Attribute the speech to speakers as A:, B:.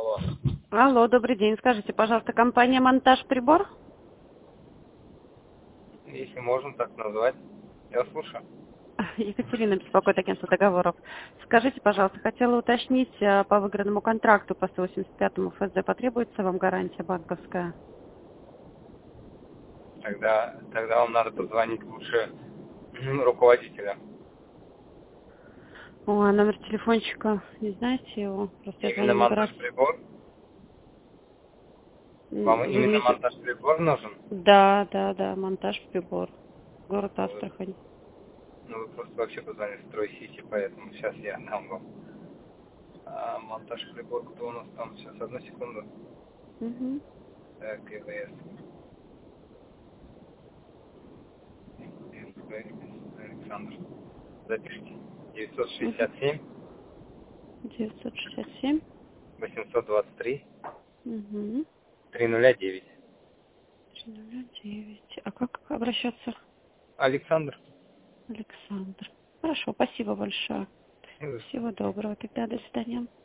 A: Алло.
B: Алло, добрый день. Скажите, пожалуйста, компания «Монтаж Прибор»?
A: Если можно так назвать. Я слушаю.
B: Екатерина беспокоит, агентство договоров. Скажите, пожалуйста, хотела уточнить по выигранному контракту по 185-му ФЗ потребуется вам гарантия банковская?
A: Тогда вам надо позвонить лучше руководителя.
B: О, номер телефончика, не знаете его? Просто я
A: Именно
B: звоню много раз.
A: монтаж прибор? Вам
B: Вы
A: именно
B: имеете...
A: монтаж прибор нужен?
B: Да, «Монтаж Прибор», город
A: Ну, вы,
B: Астрахань.
A: ну, вы просто вообще позвонили в Стройсити, поэтому сейчас я дам вам. Монтаж прибор, кто у нас там? Сейчас, одну секунду.
B: Угу.
A: Так, ИВС. Александр. Запишите. 967
B: 967.
A: 823
B: Угу.
A: 309.
B: 309. А как обращаться?
A: Александр.
B: Александр. Хорошо, спасибо большое. Всего доброго. Тогда до свидания.